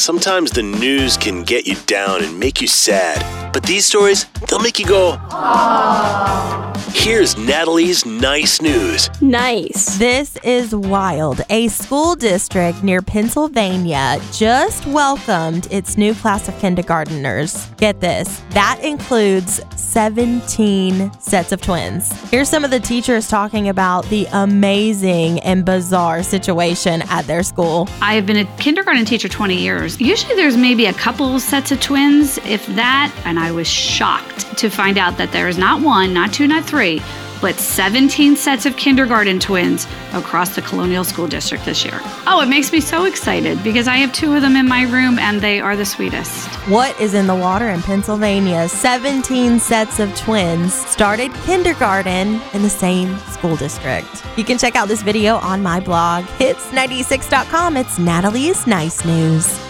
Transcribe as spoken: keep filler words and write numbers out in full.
sometimes the news can get you down and make you sad. But these stories, they'll make you go, aww. Here's Natalie's Nice News. Nice. This is wild. A school district near Pennsylvania just welcomed its new class of kindergartners. Get this. That includes seventeen sets of twins. Here's some of the teachers talking about the amazing and bizarre situation at their school. I have been a kindergarten teacher twenty years. Usually there's maybe a couple sets of twins, if that, and I was shocked to find out that there is not one, not two, not three, but seventeen sets of kindergarten twins across the Colonial School District this year. Oh, it makes me so excited because I have two of them in my room and they are the sweetest. What is in the water in Pennsylvania? seventeen sets of twins started kindergarten in the same school district. You can check out this video on my blog, hits ninety-six dot com. It's Natalie's Nice News.